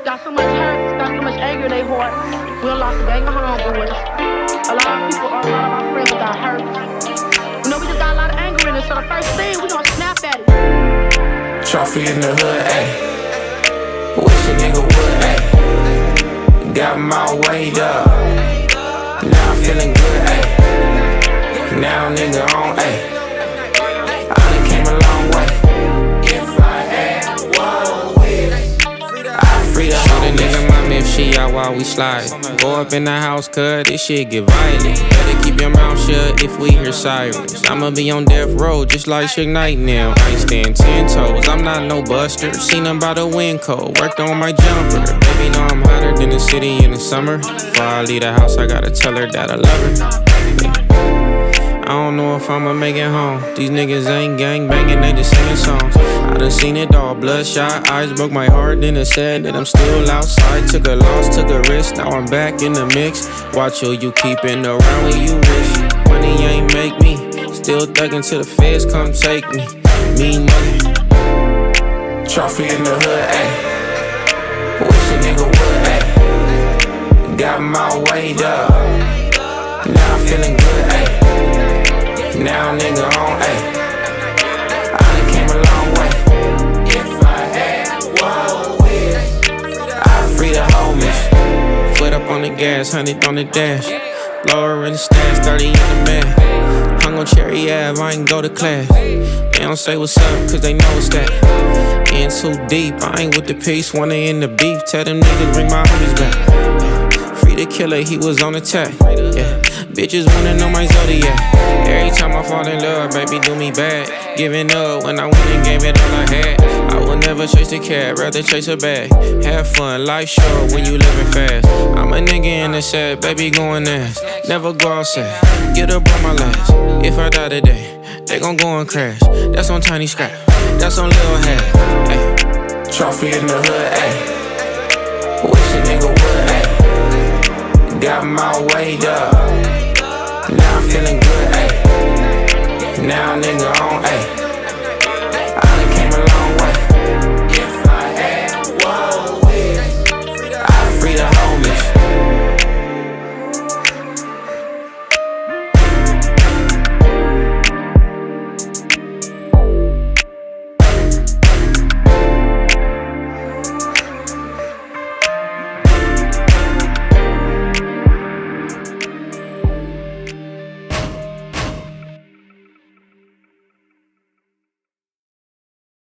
got so much hurt, got so much anger in their heart. We done lost a gang of homeboys. A lot of people, a lot of our friends got hurt. You know, we just got a lot of anger in us, so the first thing, we gonna snap at it. Trophy in the hood, ayy. Wish a nigga would, ayy. Got my weight up. Now I'm feeling good, ayy. Now nigga on, ayy. I done came a long way. If I had one wish, I'd free the Shoot a nigga mommy if she out while we slide. Go up in the house, cuz this shit get violent. Better keep your mouth shut if we hear sirens. I'ma be on death row just like Suge Knight now. I ain't stand 10 toes, I'm not no buster. Seen him by the wind cold, worked on my jumper. Baby know I'm hotter than the city in the summer. Before I leave the house, I gotta tell her that I love her. I don't know if I'ma make it home. These niggas ain't gang banging, they just singing songs. I done seen it all, bloodshot eyes broke my heart. Then it said that I'm still outside. Took a loss, took a risk, now I'm back in the mix. Watch who you keepin' around when you wish. Money ain't make me, still thuggin' till the feds come take me. Me money. Trophy in the hood, ayy. Wish a nigga would, ayy. Got my weight up. Now I'm feeling good, ayy. Now nigga on, ayy. I done came a long way. If I had one wish, I'd free the homies. Foot up on the gas, 100 on the dash. Lower in the stash, 30 in the bag. Hung on Cherry Ave, I ain't go to class. They don't say what's up, cause they know it's that. In too deep, I ain't with the peace. Wanna end the beef, tell them niggas bring my homies back. Free the killer, he was on attack. Yeah, bitches wanna know my zodiac. Every time I fall in love, baby, do me bad. Giving up when I went and gave it all I had. I would never chase a cat, rather chase a bag. Have fun, life short when you living fast. I'm a nigga in the set, baby going ass. Never go outside, get up on my last. If I die today, they gon' go and crash. That's on Tiny Scrap, that's on Lil Hat. Ay. Trophy in the hood, ayy. Wish a nigga would, ayy. Got my weight up. Now I'm feeling good, ayy. Now nigga on, ayy.